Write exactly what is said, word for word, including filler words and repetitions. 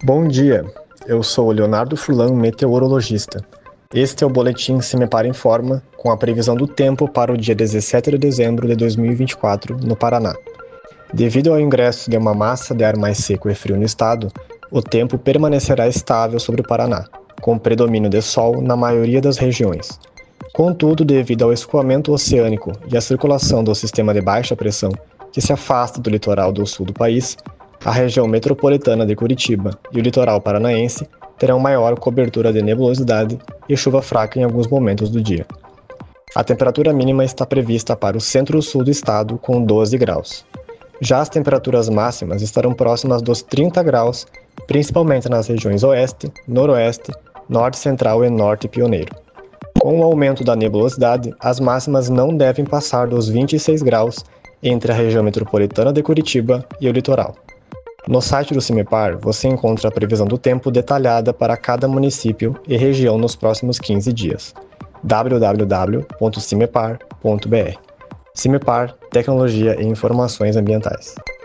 Bom dia, eu sou o Leonardo Furlan, meteorologista. Este é o boletim CIMEPAR Informa, com a previsão do tempo para o dia dezessete de dezembro de dois mil e vinte e quatro, no Paraná. Devido ao ingresso de uma massa de ar mais seco e frio no estado, o tempo permanecerá estável sobre o Paraná, com predomínio de sol na maioria das regiões. Contudo, devido ao escoamento oceânico e à circulação do sistema de baixa pressão, que se afasta do litoral do sul do país, a região metropolitana de Curitiba e o litoral paranaense terão maior cobertura de nebulosidade e chuva fraca em alguns momentos do dia. A temperatura mínima está prevista para o centro-sul do estado, com doze graus. Já as temperaturas máximas estarão próximas dos trinta graus, principalmente nas regiões oeste, noroeste, norte central e norte pioneiro. Com o aumento da nebulosidade, as máximas não devem passar dos vinte e seis graus entre a região metropolitana de Curitiba e o litoral. No site do CIMEPAR, você encontra a previsão do tempo detalhada para cada município e região nos próximos quinze dias. w w w ponto cimepar ponto b r. CIMEPAR, Tecnologia e Informações Ambientais.